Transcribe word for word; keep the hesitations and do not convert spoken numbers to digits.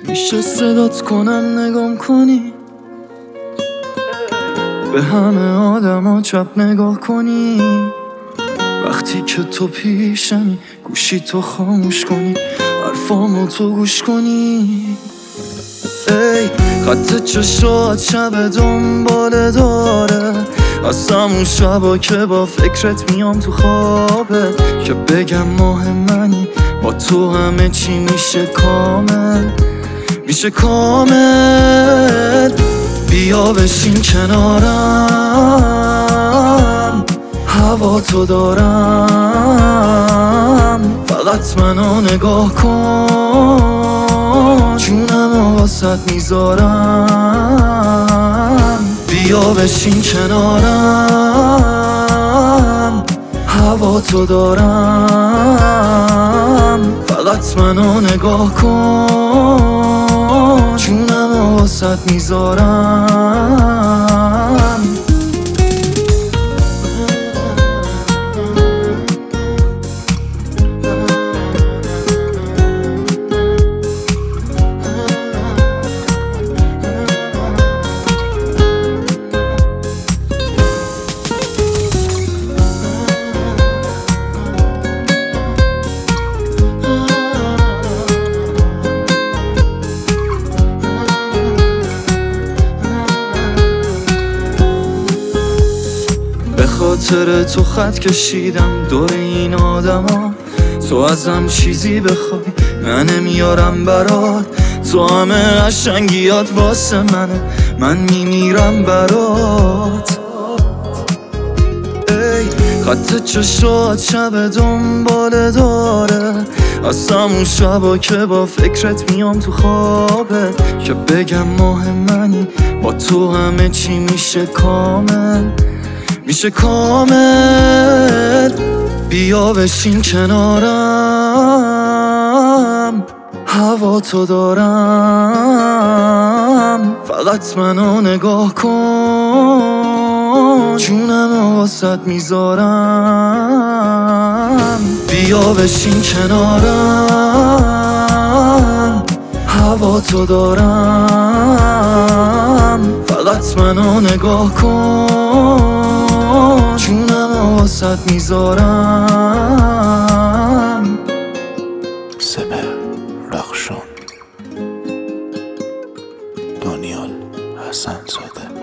میشه صدات کنم نگام کنی، به همه آدم ها چپ نگاه کنی. وقتی که تو پیشمی گوشی تو خاموش کنی، حرفامو تو گوش کنی. ای خط چشات شب دنباله داره، از همون شبا که با فکرت میام تو خوابه، که بگم ماه منی با تو همه چی میشه کامل، میشه کامل. بیا بشین کنارم، هوا تو دارم، فقط منو نگاه کن، جونم واسط میذارم. بیا بشین کنارم، هوا تو دارم، فقط منو نگاه کن، جونم واسط میذارم. به خاطر تو خط کشیدم دور این آدم ها، تو ازم چیزی بخوای من نمیارم برات، تو همه قشنگیات واسه منه، من میمیرم برات. ای خط چشات شب دنباله داره، از همون شبا که با فکرت میام تو خوابه، که بگم ماه منی با تو همه چی میشه کامل، میشه کامل. بیا بشین کنارم، هوا تو دارم، فقط منو نگاه کن، جونم واسط میذارم. بیا بشین کنارم، هوا تو دارم، فقط منو نگاه کن، جونم واسط میذارم. سپر رخشان، دانیال حسن زاده.